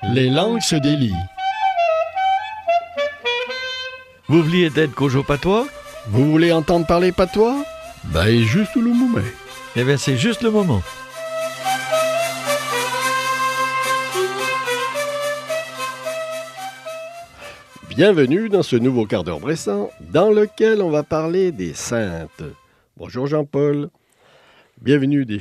Les langues se délient. Vous vouliez d'être Kojo Patois? Vous voulez entendre parler patois? Ben, juste le moment. Eh bien, c'est juste le moment. Bienvenue dans ce nouveau quart d'heure bressant, dans lequel on va parler des saintes. Bonjour Jean-Paul. Bienvenue des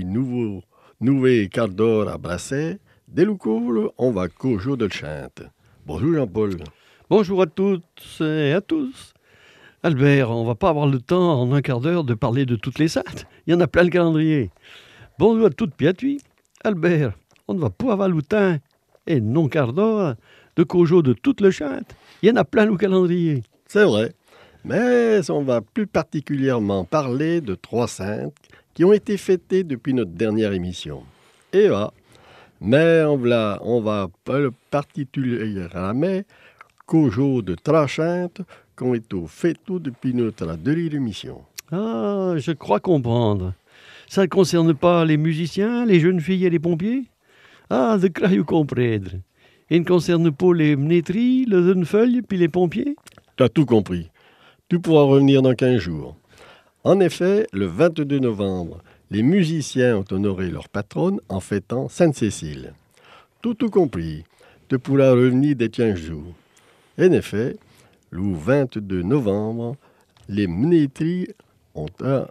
nouveau quart d'heure à brasser. Dès le cours, on va Kojo de chante. Bonjour Jean-Paul. Bonjour à toutes et à tous. Albert, on va pas avoir le temps en un quart d'heure de parler de toutes les saintes. Il y en a plein le calendrier. Bonjour à toutes piatuis. Albert, on ne va pas avoir le temps et non quart d'heure de Kojo de toutes les chantes. Il y en a plein le calendrier. C'est vrai, mais on va plus particulièrement parler de 3 saintes qui ont été fêtées depuis notre dernière émission. Et là, mais on va pas le particulièrement Kojo de 3 chantes qui ont été fêtées depuis notre dernière émission. Ah, je crois comprendre. Ça ne concerne pas les musiciens, les jeunes filles et les pompiers? Ah, je crois comprendre. Il ne concerne pas les mnétries, les jeunes feuilles puis les pompiers? Tu as tout compris. Tu pourras revenir dans 15 jours. En effet, le 22 novembre, les musiciens ont honoré leur patronne en fêtant Sainte-Cécile. Tout compris. Tu pourras revenir dans 15 jours. En effet, le 22 novembre, les mnétries ont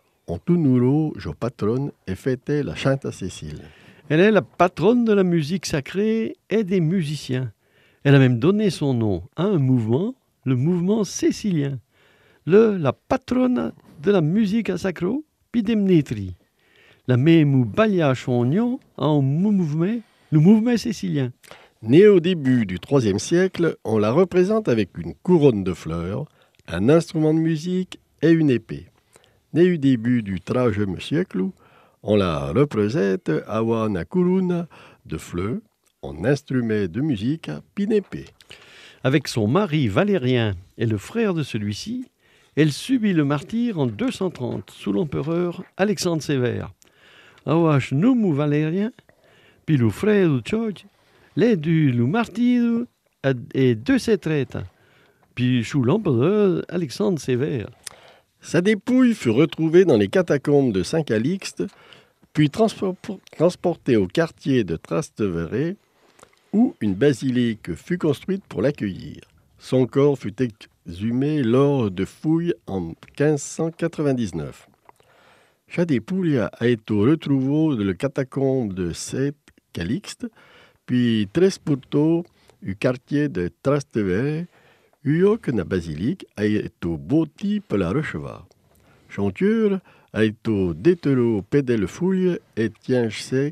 honoré leur patronne et fêté la Sainte-Cécile. Elle est la patronne de la musique sacrée et des musiciens. Elle a même donné son nom à un mouvement, le mouvement cécilien. La patronne de la musique sacrée puis des mnétries. La même balia chognon en mouvement, le mouvement cécilien. Née au début du IIIe siècle, on la représente avec une couronne de fleurs, un instrument de musique et une épée. Née au début du XIIIe siècle, on la représente avec une couronne de fleurs, un instrument de musique puis une épée. Avec son mari Valérien et le frère de celui-ci, elle subit le martyre en 230 sous l'empereur Alexandre Sévère. Awash numu Valérien, puis le frère de George, les deux le martyr et deux ses traites, puis sous l'empereur Alexandre Sévère. Sa dépouille fut retrouvée dans les catacombes de Saint-Calixte, puis transportée au quartier de Trastevere, où une basilique fut construite pour l'accueillir. Son corps fut exhumé lors de fouilles en 1599. Sa dépouille a été retrouvée dans le catacombe de Saint-Calixte, puis transportée au quartier de Trastevere, où la basilique a été bâtie pour la recevoir. Son cœur a été déterré au pédale fouille et tient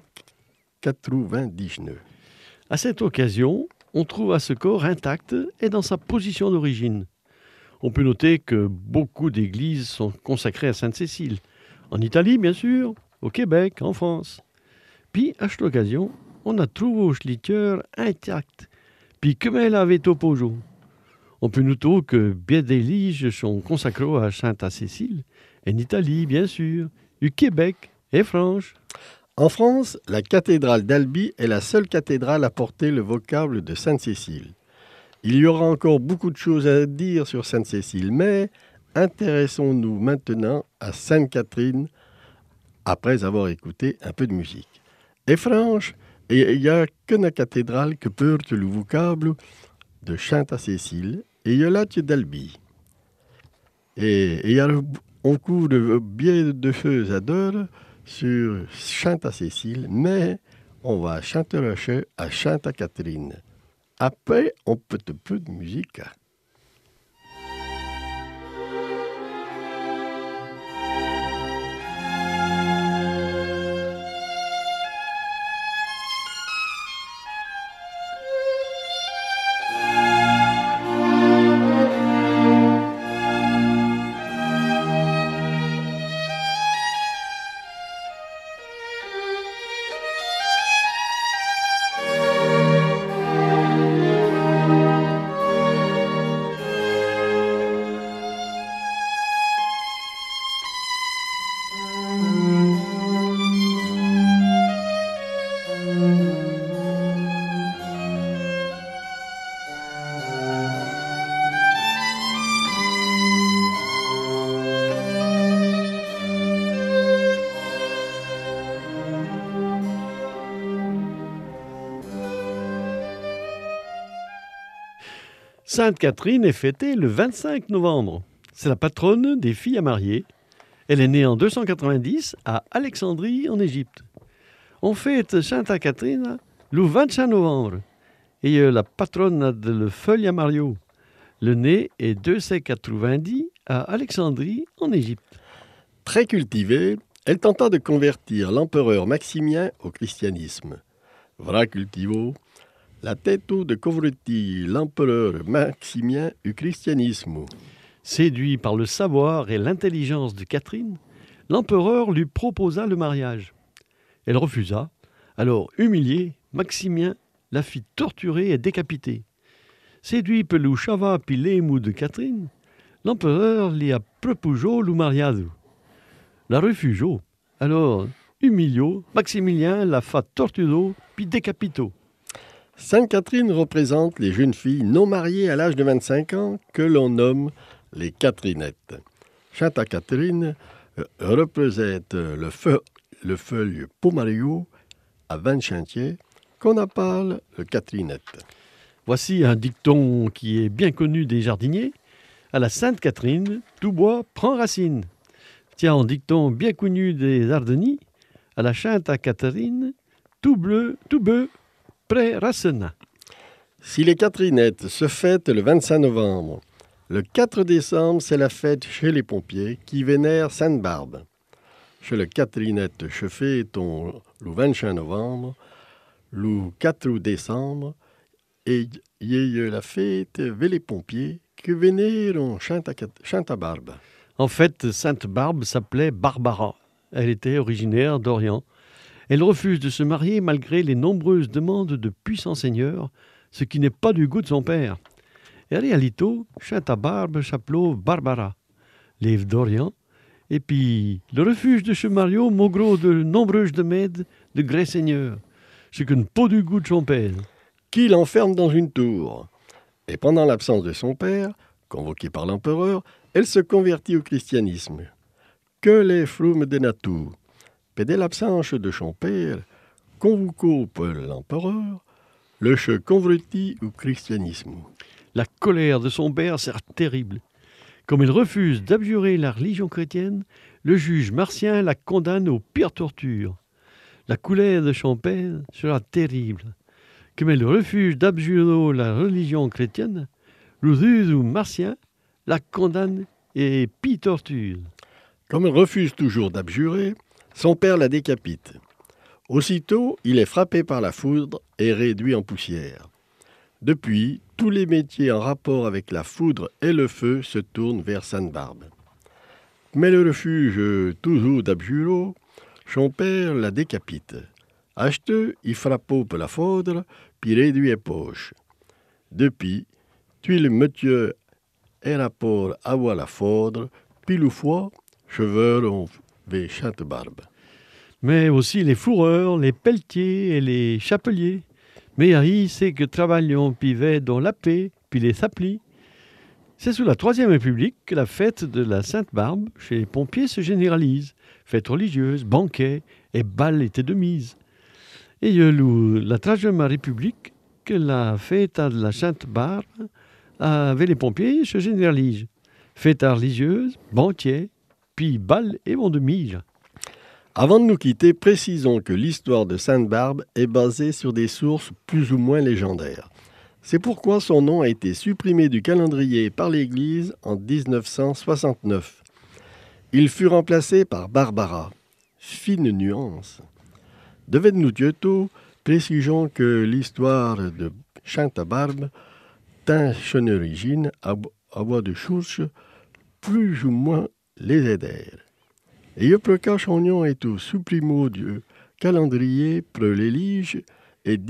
99. À cette occasion, on trouve ce corps intact et dans sa position d'origine. On peut noter que beaucoup d'églises sont consacrées à Sainte-Cécile. En Italie, bien sûr, au Québec, en France. Puis, à cette occasion, on a trouvé au cœur intact. Puis, comme elle avait été pojo. On peut noter que bien des églises sont consacrées à Sainte-Cécile. En Italie, bien sûr, au Québec et France. En France, la cathédrale d'Albi est la seule cathédrale à porter le vocable de Sainte-Cécile. Il y aura encore beaucoup de choses à dire sur Sainte-Cécile, mais intéressons-nous maintenant à Sainte-Catherine après avoir écouté un peu de musique. Et France, il n'y a qu'une cathédrale que porte le vocable de Sainte-Cécile et il y a la d'Albi. Et il y a beaucoup de bien de choses à dire sur Sainte-Cécile, mais on va chanter à Sainte-Catherine. Après, on peut un peu de musique. Sainte Catherine est fêtée le 25 novembre. C'est la patronne des filles à marier. Elle est née en 290 à Alexandrie en Égypte. On fête Sainte Catherine le 25 novembre. Et la patronne de le feuille à Mario. Le né est 290 à Alexandrie en Égypte. Très cultivée, elle tenta de convertir l'empereur Maximien au christianisme. Vra cultivo, la teto de convertir l'empereur Maximien au christianisme. Séduit par le savoir et l'intelligence de Catherine, l'empereur lui proposa le mariage. Elle refusa. Alors, humilié, Maximien la fit torturer et décapiter. Séduit per lo chava pilemu de Catherine, l'empereur li a propuso lo mariado. La refusó. Alors, humilio, Maximilien la fa tortudo puis décapito. Sainte Catherine représente les jeunes filles non mariées à l'âge de 25 ans que l'on nomme les Catherinettes. Sainte Catherine représente le feuille Pomario à 20 chantiers qu'on appelle le Catherinette. Voici un dicton qui est bien connu des jardiniers. À la Sainte Catherine, tout bois prend racine. Tiens, en dicton bien connu des Ardennais, à la Sainte Catherine, tout bœuf près racena. Si les Catherinettes se fêtent le 25 novembre, le 4 décembre, c'est la fête chez les pompiers qui vénèrent Sainte-Barbe. Chez les Catherinettes se fêtons le 25 novembre, le 4 décembre, et il y a la fête avec les pompiers qui vénèrent Sainte-Barbe. En fait, Sainte-Barbe s'appelait Barbara. Elle était originaire d'Orient. Elle refuse de se marier malgré les nombreuses demandes de puissants seigneurs, ce qui n'est pas du goût de son père. Et réalito, Sainte-Barbe s'appelait Barbara, l'Ève d'Orient, et puis le refuge de se marier mogro de nombreuses demandes de grands seigneurs, ce qui n'est pas du goût de son père. Qui l'enferme dans une tour. Et pendant l'absence de son père, convoqué par l'empereur, elle se convertit au christianisme. Que les frumes de nature. Et dès l'absence de son père, convoqué par l'empereur, le se convertit au christianisme. La colère de son père sera terrible. Comme il refuse d'abjurer la religion chrétienne, le juge martien la condamne aux pires tortures. La colère de son père sera terrible. Comme elle refuse d'abjurer la religion chrétienne, le juge martien la condamne et pire torture. Comme elle refuse toujours d'abjurer, son père la décapite. Aussitôt, il est frappé par la foudre et réduit en poussière. Depuis, tous les métiers en rapport avec la foudre et le feu se tournent vers Sainte-Barbe. Mais le refuge toujours d'abjurer, son père la décapite. Acheteux, il frappe pour la foudre, puis réduit les poches. Depuis, tu le métier et rapport à la foudre, puis le foie, cheveux vers Sainte-Barbe. Mais aussi les fourreurs, les pelletiers et les chapeliers. Mais Harry sait que travaillons pivet dans la paix, puis les saplis. C'est sous la Troisième République que la fête de la Sainte-Barbe chez les pompiers se généralise. Fête religieuse, banquets et bal étaient de mise. Et la Troisième République que la fête de la Sainte-Barbe avec les pompiers se généralise. Fête religieuse, banquets, puis bal et vent de mise. Avant de nous quitter, précisons que l'histoire de Sainte-Barbe est basée sur des sources plus ou moins légendaires. C'est pourquoi son nom a été supprimé du calendrier par l'Église en 1969. Il fut remplacé par Barbara. Fine nuance. Devenu Dieuto, précisons que l'histoire de Sainte-Barbe tint son origine à voie de sources plus ou moins légendaires. Et le cas chagnon est au supprimo du calendrier pour l'Élige et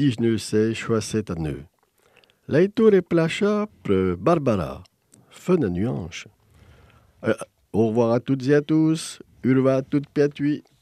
1969. L'aito replaça pour Barbara. Fin de nuance. Au revoir à toutes et à tous. Urva à toutes piatuit.